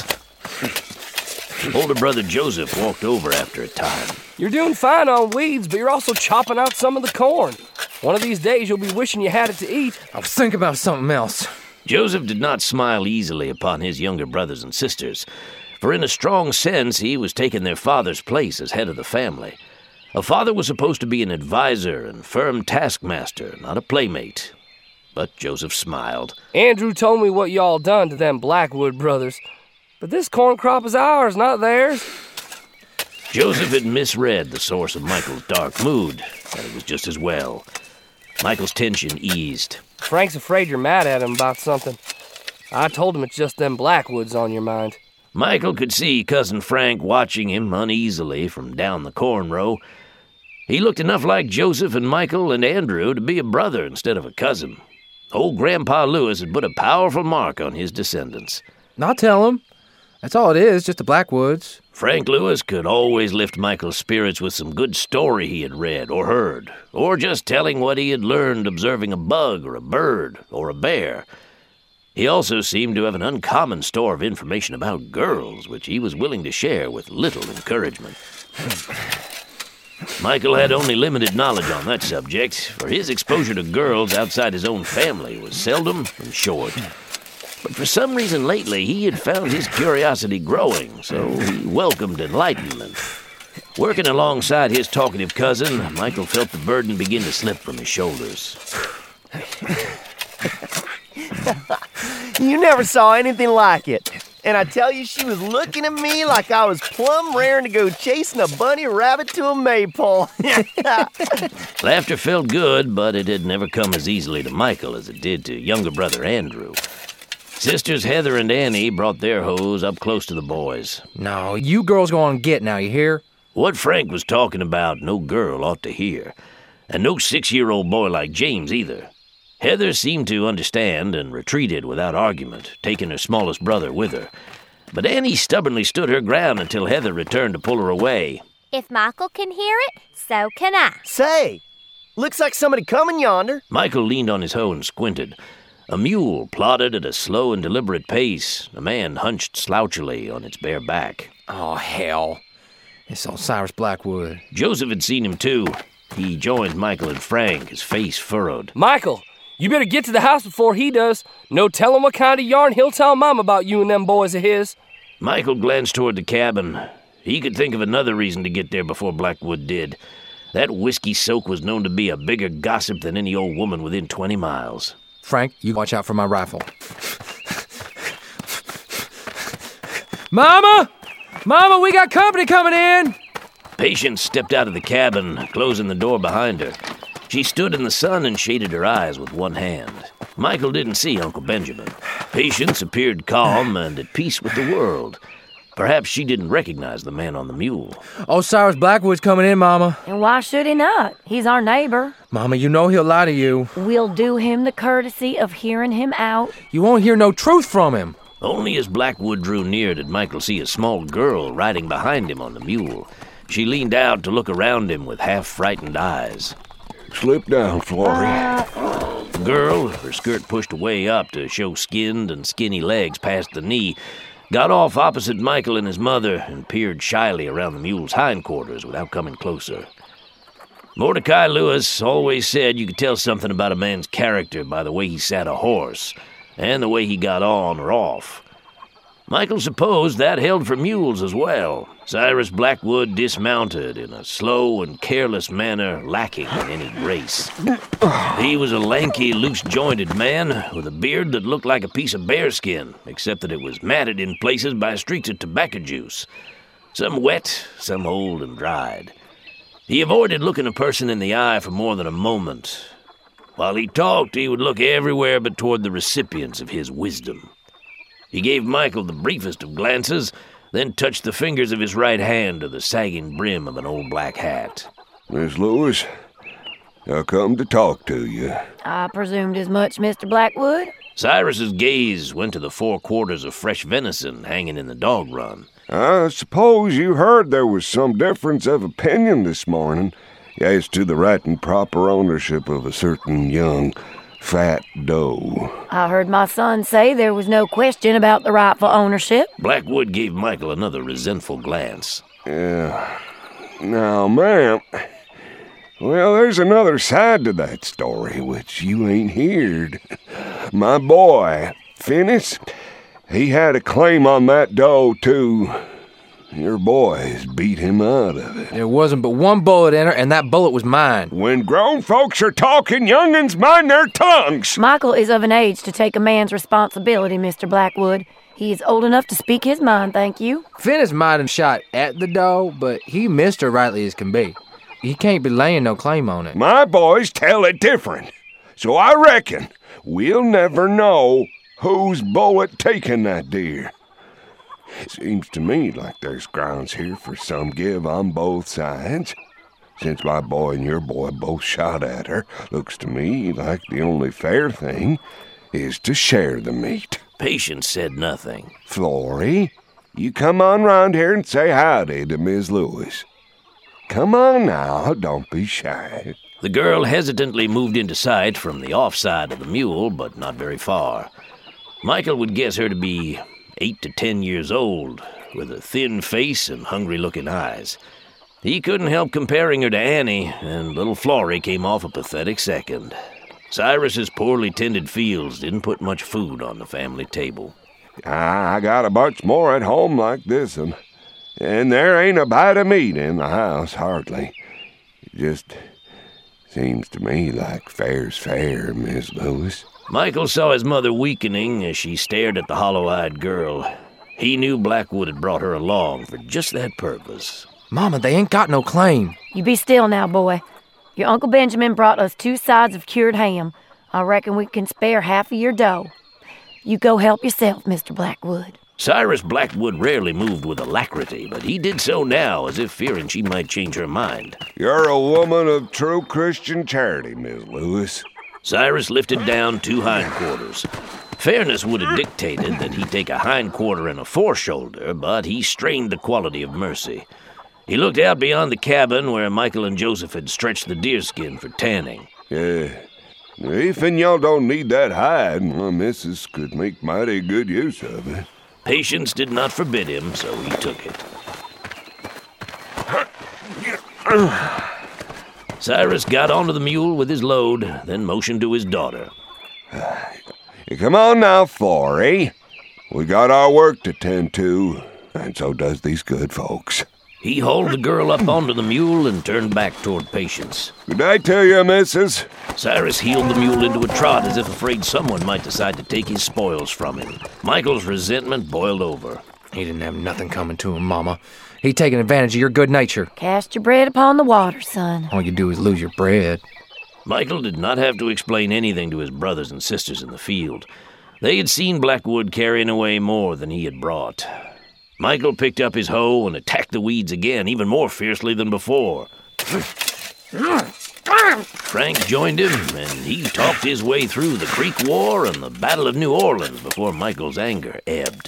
Older brother Joseph walked over after a time. You're doing fine on weeds, but you're also chopping out some of the corn. One of these days you'll be wishing you had it to eat. I was thinking about something else. Joseph did not smile easily upon his younger brothers and sisters, for in a strong sense he was taking their father's place as head of the family. A father was supposed to be an advisor and firm taskmaster, not a playmate. But Joseph smiled. Andrew told me what y'all done to them Blackwood brothers, but this corn crop is ours, not theirs. Joseph had misread the source of Michael's dark mood, and it was just as well. Michael's tension eased. Frank's afraid you're mad at him about something. I told him it's just them Blackwoods on your mind. Michael could see Cousin Frank watching him uneasily from down the corn row. He looked enough like Joseph and Michael and Andrew to be a brother instead of a cousin. Old Grandpa Lewis had put a powerful mark on his descendants. I'll tell him. That's all it is, just the Blackwoods. Frank Lewis could always lift Michael's spirits with some good story he had read or heard, or just telling what he had learned observing a bug or a bird or a bear. He also seemed to have an uncommon store of information about girls, which he was willing to share with little encouragement. Michael had only limited knowledge on that subject, for his exposure to girls outside his own family was seldom and short. But for some reason lately, he had found his curiosity growing, so he welcomed enlightenment. Working alongside his talkative cousin, Michael felt the burden begin to slip from his shoulders. You never saw anything like it. And I tell you, she was looking at me like I was plumb raring to go chasing a bunny rabbit to a maypole. Laughter felt good, but it had never come as easily to Michael as it did to younger brother Andrew. Sisters Heather and Annie brought their hoes up close to the boys. No, you girls go on and get now, you hear? What Frank was talking about, no girl ought to hear. And no 6-year-old boy like James either. Heather seemed to understand and retreated without argument, taking her smallest brother with her. But Annie stubbornly stood her ground until Heather returned to pull her away. If Michael can hear it, so can I. Say, looks like somebody coming yonder. Michael leaned on his hoe and squinted. A mule plodded at a slow and deliberate pace, a man hunched slouchily on its bare back. Oh, hell. It's old Cyrus Blackwood. Joseph had seen him, too. He joined Michael and Frank, his face furrowed. Michael, you better get to the house before he does. No telling what kind of yarn he'll tell Mom about you and them boys of his. Michael glanced toward the cabin. He could think of another reason to get there before Blackwood did. That whiskey soak was known to be a bigger gossip than any old woman within 20 miles. Frank, you watch out for my rifle. Mama! Mama, we got company coming in! Patience stepped out of the cabin, closing the door behind her. She stood in the sun and shaded her eyes with one hand. Michael didn't see Uncle Benjamin. Patience appeared calm and at peace with the world. Perhaps she didn't recognize the man on the mule. Oh, Cyrus Blackwood's coming in, Mama. And why should he not? He's our neighbor. Mama, you know he'll lie to you. We'll do him the courtesy of hearing him out. You won't hear no truth from him. Only as Blackwood drew near did Michael see a small girl riding behind him on the mule. She leaned out to look around him with half-frightened eyes. Slip down, Florrie. The girl, her skirt pushed way up to show skinned and skinny legs past the knee, got off opposite Michael and his mother and peered shyly around the mule's hindquarters without coming closer. Mordecai Lewis always said you could tell something about a man's character by the way he sat a horse and the way he got on or off. Michael supposed that held for mules as well. Cyrus Blackwood dismounted in a slow and careless manner lacking in any grace. He was a lanky, loose-jointed man with a beard that looked like a piece of bearskin, except that it was matted in places by streaks of tobacco juice, some wet, some old and dried. He avoided looking a person in the eye for more than a moment. While he talked, he would look everywhere but toward the recipients of his wisdom. He gave Michael the briefest of glances, then touched the fingers of his right hand to the sagging brim of an old black hat. Miss Lewis, I come to talk to you. I presumed as much, Mr. Blackwood. Cyrus's gaze went to the 4 quarters of fresh venison hanging in the dog run. I suppose you heard there was some difference of opinion this morning as to the right and proper ownership of a certain young fat doe. I heard my son say there was no question about the rightful ownership. Blackwood gave Michael another resentful glance. Yeah. Now, ma'am, well, there's another side to that story which you ain't heard. My boy, Finis, he had a claim on that doe, too. Your boys beat him out of it. There wasn't but one bullet in her, and that bullet was mine. When grown folks are talking, young'uns mind their tongues. Michael is of an age to take a man's responsibility, Mr. Blackwood. He is old enough to speak his mind, thank you. Finis might have shot at the doe, but he missed her rightly as can be. He can't be laying no claim on it. My boys tell it different. So I reckon we'll never know whose bullet taken that deer. Seems to me like there's grounds here for some give on both sides. Since my boy and your boy both shot at her, looks to me like the only fair thing is to share the meat. Patience said nothing. Florrie, you come on round here and say howdy to Miss Lewis. Come on now, don't be shy. The girl hesitantly moved into sight from the offside of the mule, but not very far. Michael would guess her to be 8 to 10 years old, with a thin face and hungry-looking eyes. He couldn't help comparing her to Annie, and little Florrie came off a pathetic second. Cyrus's poorly tended fields didn't put much food on the family table. I got a bunch more at home like this one, and there ain't a bite of meat in the house, hardly. It just seems to me like fair's fair, Miss Lewis. Michael saw his mother weakening as she stared at the hollow-eyed girl. He knew Blackwood had brought her along for just that purpose. Mama, they ain't got no claim. You be still now, boy. Your Uncle Benjamin brought us 2 sides of cured ham. I reckon we can spare half of your dough. You go help yourself, Mr. Blackwood. Cyrus Blackwood rarely moved with alacrity, but he did so now, as if fearing she might change her mind. You're a woman of true Christian charity, Miss Lewis. Cyrus lifted down 2 hindquarters. Fairness would have dictated that he take a hindquarter and a foreshoulder, but he strained the quality of mercy. He looked out beyond the cabin where Michael and Joseph had stretched the deerskin for tanning. Yeah. Even y'all don't need that hide, my missus could make mighty good use of it. Patience did not forbid him, so he took it. Cyrus got onto the mule with his load, then motioned to his daughter. Come on now, Florrie. We got our work to tend to, and so does these good folks. He hauled the girl up onto the mule and turned back toward Patience. Good night to you, missus. Cyrus heeled the mule into a trot as if afraid someone might decide to take his spoils from him. Michael's resentment boiled over. He didn't have nothing coming to him, Mama. He'd taken advantage of your good nature. Cast your bread upon the water, son. All you do is lose your bread. Michael did not have to explain anything to his brothers and sisters in the field. They had seen Blackwood carrying away more than he had brought. Michael picked up his hoe and attacked the weeds again, even more fiercely than before. Frank joined him, and he talked his way through the Creek War and the Battle of New Orleans before Michael's anger ebbed.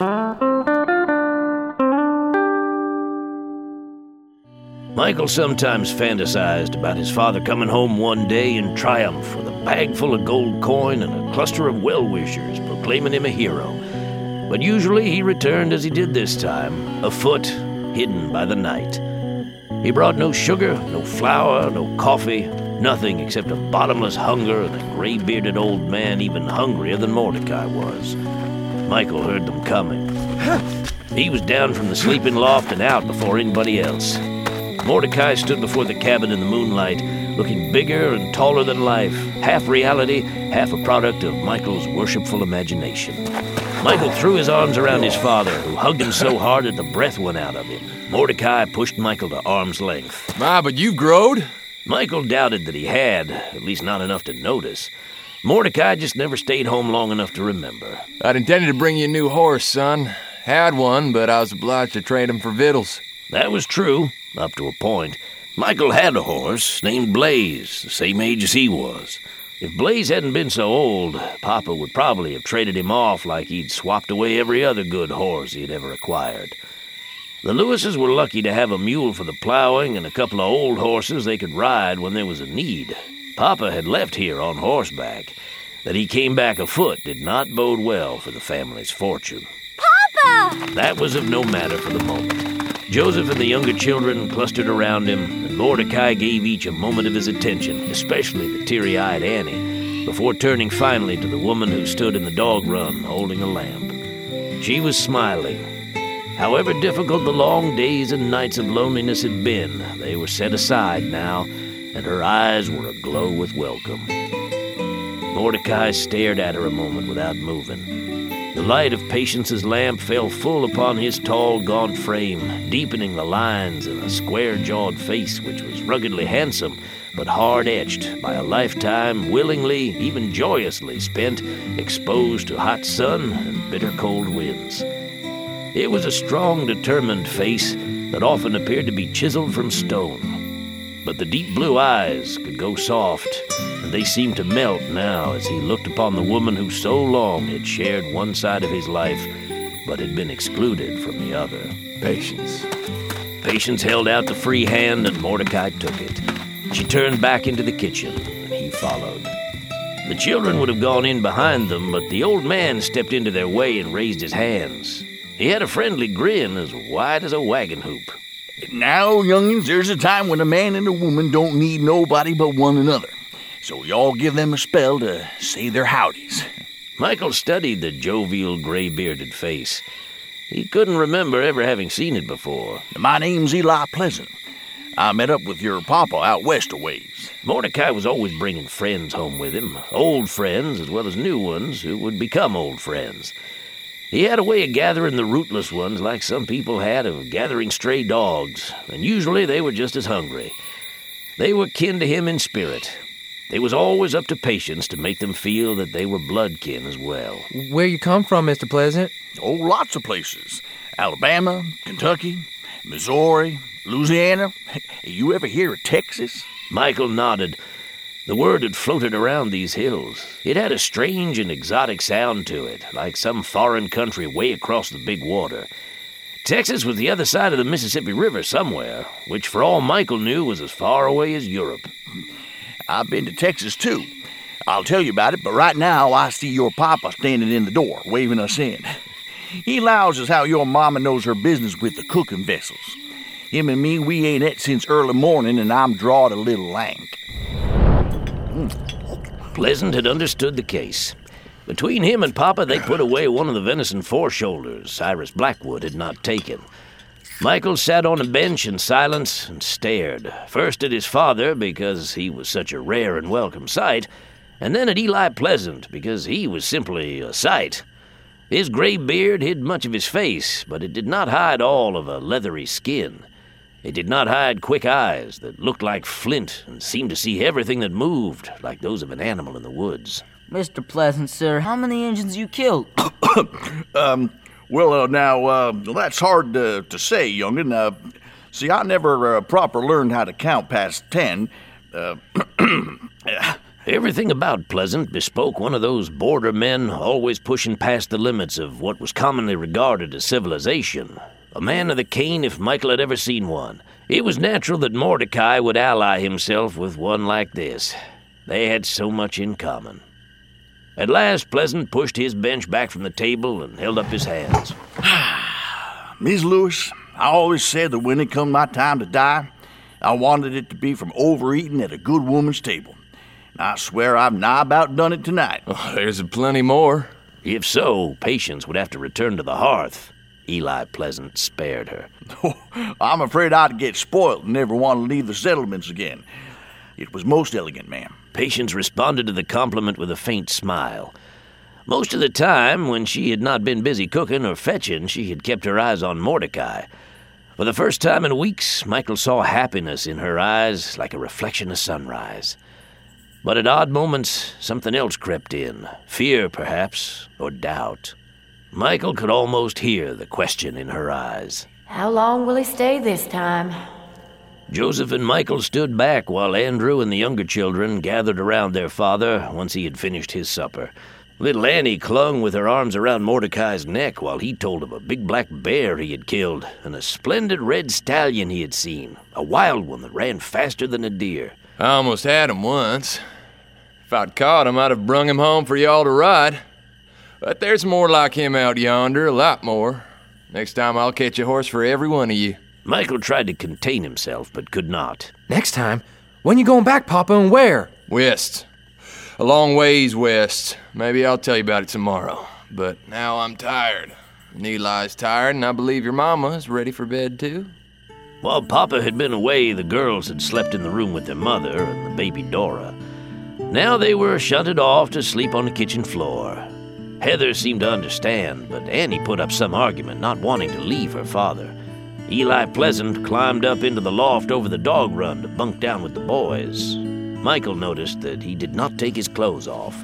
Michael sometimes fantasized about his father coming home one day in triumph with a bag full of gold coin and a cluster of well-wishers proclaiming him a hero. But usually he returned as he did this time, afoot, hidden by the night. He brought no sugar, no flour, no coffee, nothing except a bottomless hunger and a gray-bearded old man even hungrier than Mordecai was. Michael heard them coming. He was down from the sleeping loft and out before anybody else. Mordecai stood before the cabin in the moonlight, looking bigger and taller than life, half reality, half a product of Michael's worshipful imagination. Michael threw his arms around his father, who hugged him so hard that the breath went out of him. Mordecai pushed Michael to arm's length. Ma, but you've growed. Michael doubted that he had, at least not enough to notice. Mordecai just never stayed home long enough to remember. I'd intended to bring you a new horse, son. Had one, but I was obliged to trade him for victuals. That was true, up to a point. Michael had a horse named Blaze, the same age as he was. If Blaze hadn't been so old, Papa would probably have traded him off like he'd swapped away every other good horse he had ever acquired. The Lewises were lucky to have a mule for the plowing and a couple of old horses they could ride when there was a need. Papa had left here on horseback. That he came back afoot did not bode well for the family's fortune. Papa! That was of no matter for the moment. Joseph and the younger children clustered around him, and Mordecai gave each a moment of his attention, especially the teary-eyed Annie, before turning finally to the woman who stood in the dog run holding a lamp. She was smiling. However difficult the long days and nights of loneliness had been, they were set aside now, and her eyes were aglow with welcome. Mordecai stared at her a moment without moving. The light of Patience's lamp fell full upon his tall, gaunt frame, deepening the lines in a square-jawed face which was ruggedly handsome, but hard-etched by a lifetime willingly, even joyously spent, exposed to hot sun and bitter cold winds. It was a strong, determined face that often appeared to be chiseled from stone. But the deep blue eyes could go soft, and they seemed to melt now as he looked upon the woman who so long had shared one side of his life, but had been excluded from the other. Patience. Patience held out the free hand, and Mordecai took it. She turned back into the kitchen, and he followed. The children would have gone in behind them, but the old man stepped into their way and raised his hands. He had a friendly grin as wide as a wagon hoop. Now, youngins, there's a time when a man and a woman don't need nobody but one another. So y'all give them a spell to say their howdies. Michael studied the jovial, gray-bearded face. He couldn't remember ever having seen it before. My name's Eli Pleasant. I met up with your papa out west a ways. Mordecai was always bringing friends home with him, old friends as well as new ones who would become old friends. He had a way of gathering the rootless ones like some people had of gathering stray dogs, and usually they were just as hungry. They were kin to him in spirit. It was always up to Patience to make them feel that they were blood kin as well. Where you come from, Mr. Pleasant? Oh, lots of places. Alabama, Kentucky, Missouri, Louisiana. You ever hear of Texas? Michael nodded. The word had floated around these hills. It had a strange and exotic sound to it, like some foreign country way across the big water. Texas was the other side of the Mississippi River somewhere, which for all Michael knew was as far away as Europe. I've been to Texas, too. I'll tell you about it, but right now I see your papa standing in the door, waving us in. He allows us how your mama knows her business with the cooking vessels. Him and me, we ain't et since early morning, and I'm drawed a little lank. Pleasant had understood the case. Between him and Papa, they put away one of the venison foreshoulders Cyrus Blackwood had not taken. Michael sat on a bench in silence and stared, first at his father because he was such a rare and welcome sight, and then at Eli Pleasant because he was simply a sight. His gray beard hid much of his face, but it did not hide all of a leathery skin. It did not hide quick eyes that looked like flint and seemed to see everything that moved, like those of an animal in the woods. Mr. Pleasant, sir, how many Injuns you killed? Now, that's hard to say, young'un. See, I never proper learned how to count past 10. Everything about Pleasant bespoke one of those border men always pushing past the limits of what was commonly regarded as civilization. A man of the cane if Michael had ever seen one. It was natural that Mordecai would ally himself with one like this. They had so much in common. At last, Pleasant pushed his bench back from the table and held up his hands. Miss Lewis, I always said that when it come my time to die, I wanted it to be from overeating at a good woman's table. And I swear I've nigh about done it tonight. Oh, there's plenty more. If so, Patience would have to return to the hearth. Eli Pleasant spared her. I'm afraid I'd get spoiled and never want to leave the settlements again. It was most elegant, ma'am. Patience responded to the compliment with a faint smile. Most of the time, when she had not been busy cooking or fetching, she had kept her eyes on Mordecai. For the first time in weeks, Michael saw happiness in her eyes like a reflection of sunrise. But at odd moments, something else crept in. Fear, perhaps, or doubt. Michael could almost hear the question in her eyes. How long will he stay this time? Joseph and Michael stood back while Andrew and the younger children gathered around their father once he had finished his supper. Little Annie clung with her arms around Mordecai's neck while he told of a big black bear he had killed and a splendid red stallion he had seen, a wild one that ran faster than a deer. I almost had him once. If I'd caught him, I'd have brung him home for y'all to ride. But there's more like him out yonder, a lot more. Next time I'll catch a horse for every one of you. Michael tried to contain himself, but could not. Next time? When you going back, Papa, and where? West. A long ways west. Maybe I'll tell you about it tomorrow. But now I'm tired. And Eli's tired, and I believe your mama is ready for bed, too. While Papa had been away, the girls had slept in the room with their mother and the baby Dora. Now they were shunted off to sleep on the kitchen floor. Heather seemed to understand, but Annie put up some argument, not wanting to leave her father. Eli Pleasant climbed up into the loft over the dog run to bunk down with the boys. Michael noticed that he did not take his clothes off.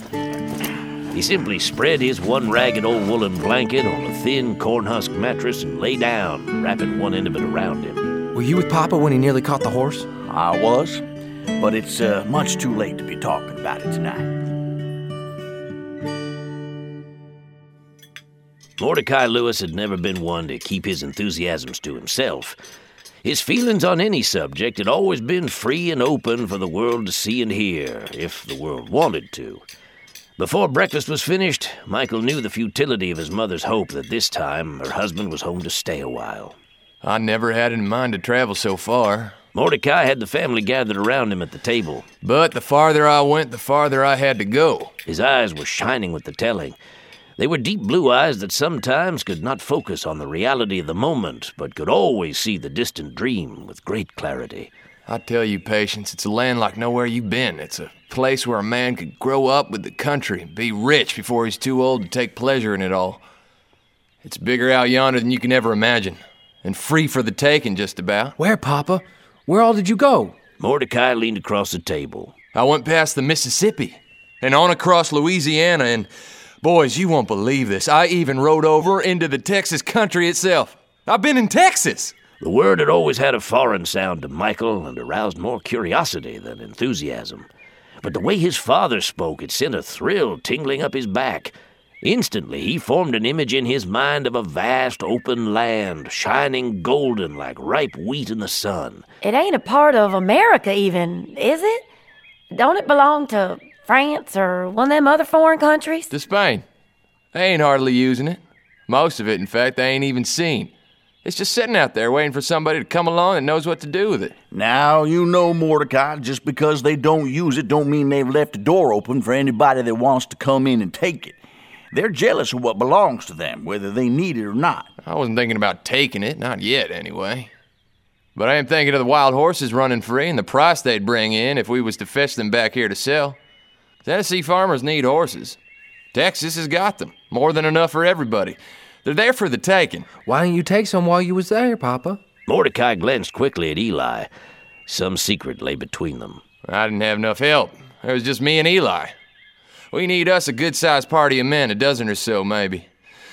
He simply spread his one ragged old woolen blanket on a thin cornhusk mattress and lay down, wrapping one end of it around him. Were you with Papa when he nearly caught the horse? I was, but it's much too late to be talking about it tonight. Mordecai Lewis had never been one to keep his enthusiasms to himself. His feelings on any subject had always been free and open for the world to see and hear, if the world wanted to. Before breakfast was finished, Michael knew the futility of his mother's hope that this time her husband was home to stay a while. I never had in mind to travel so far. Mordecai had the family gathered around him at the table. But the farther I went, the farther I had to go. His eyes were shining with the telling. They were deep blue eyes that sometimes could not focus on the reality of the moment, but could always see the distant dream with great clarity. I tell you, Patience, it's a land like nowhere you've been. It's a place where a man could grow up with the country, be rich before he's too old to take pleasure in it all. It's bigger out yonder than you can ever imagine, and free for the taking just about. Where, Papa? Where all did you go? Mordecai leaned across the table. I went past the Mississippi, and on across Louisiana, and boys, you won't believe this. I even rode over into the Texas country itself. I've been in Texas. The word had always had a foreign sound to Michael and aroused more curiosity than enthusiasm. But the way his father spoke, it sent a thrill tingling up his back. Instantly, he formed an image in his mind of a vast open land, shining golden like ripe wheat in the sun. It ain't a part of America even, is it? Don't it belong to France or one of them other foreign countries? To Spain. They ain't hardly using it. Most of it, in fact, they ain't even seen. It's just sitting out there waiting for somebody to come along that knows what to do with it. Now, you know, Mordecai, just because they don't use it don't mean they've left the door open for anybody that wants to come in and take it. They're jealous of what belongs to them, whether they need it or not. I wasn't thinking about taking it, not yet anyway. But I am thinking of the wild horses running free and the price they'd bring in if we was to fetch them back here to sell. Tennessee farmers need horses. Texas has got them, more than enough for everybody. They're there for the taking. Why didn't you take some while you was there, Papa? Mordecai glanced quickly at Eli. Some secret lay between them. I didn't have enough help. It was just me and Eli. We need us a good-sized party of men, a dozen or so, maybe.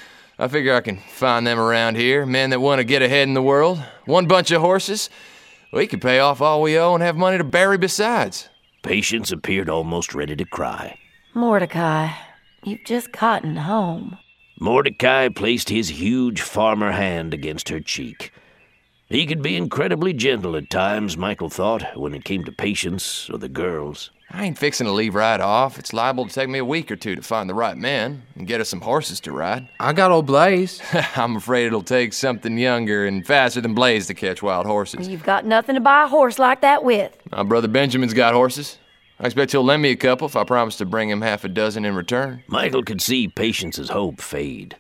I figure I can find them around here, men that want to get ahead in the world. One bunch of horses. We could pay off all we owe and have money to bury besides. Patience appeared almost ready to cry. Mordecai, you've just gotten home. Mordecai placed his huge farmer hand against her cheek. He could be incredibly gentle at times, Michael thought, when it came to Patience or the girls. I ain't fixing to leave right off. It's liable to take me a week or two to find the right man and get us some horses to ride. I got old Blaze. I'm afraid it'll take something younger and faster than Blaze to catch wild horses. You've got nothing to buy a horse like that with. My brother Benjamin's got horses. I expect he'll lend me a couple if I promise to bring him half a dozen in return. Michael could see Patience's hope fade.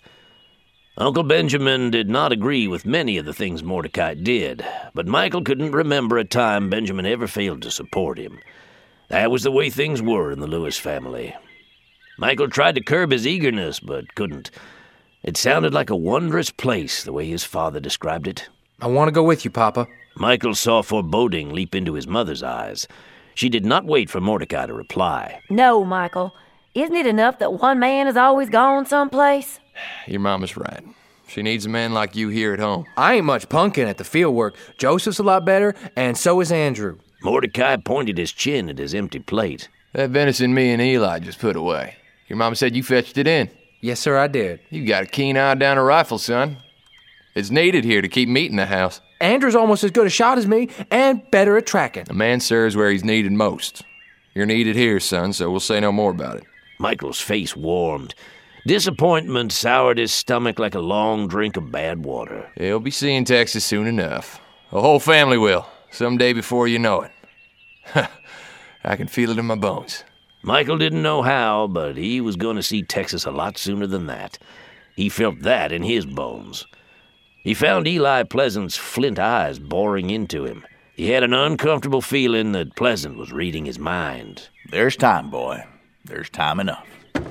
Uncle Benjamin did not agree with many of the things Mordecai did, but Michael couldn't remember a time Benjamin ever failed to support him. That was the way things were in the Lewis family. Michael tried to curb his eagerness, but couldn't. It sounded like a wondrous place, the way his father described it. I want to go with you, Papa. Michael saw foreboding leap into his mother's eyes. She did not wait for Mordecai to reply. No, Michael. Isn't it enough that one man is always gone someplace? Your mama's right. She needs a man like you here at home. I ain't much punkin' at the field work. Joseph's a lot better, and so is Andrew. Mordecai pointed his chin at his empty plate. That venison me and Eli just put away. Your mama said you fetched it in. Yes, sir, I did. You got a keen eye down a rifle, son. It's needed here to keep meat in the house. Andrew's almost as good a shot as me, and better at tracking. A man serves where he's needed most. You're needed here, son, so we'll say no more about it. Michael's face warmed. Disappointment soured his stomach like a long drink of bad water. He'll be seeing Texas soon enough. The whole family will, someday before you know it. I can feel it in my bones. Michael didn't know how, but he was going to see Texas a lot sooner than that. He felt that in his bones. He found Eli Pleasant's flint eyes boring into him. He had an uncomfortable feeling that Pleasant was reading his mind. There's time, boy. There's time enough.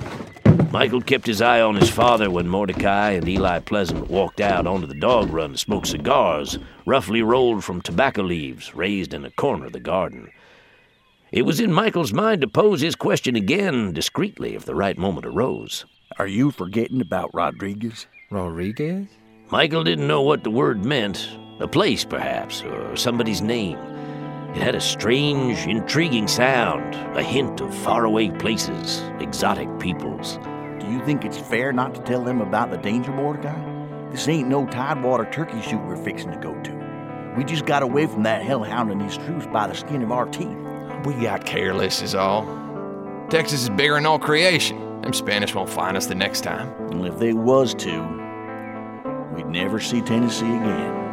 Michael kept his eye on his father when Mordecai and Eli Pleasant walked out onto the dog run to smoke cigars, roughly rolled from tobacco leaves raised in a corner of the garden. It was in Michael's mind to pose his question again discreetly if the right moment arose. Are you forgetting about Rodriguez? Rodriguez? Michael didn't know what the word meant. A place, perhaps, or somebody's name. It had a strange, intriguing sound, a hint of faraway places, exotic peoples. Do you think it's fair not to tell them about the danger, Mordecai? This ain't no tidewater turkey shoot we're fixing to go to. We just got away from that hellhound and his troops by the skin of our teeth. We got careless is all. Texas is bigger than all creation. Them Spanish won't find us the next time. And if they was to, we'd never see Tennessee again.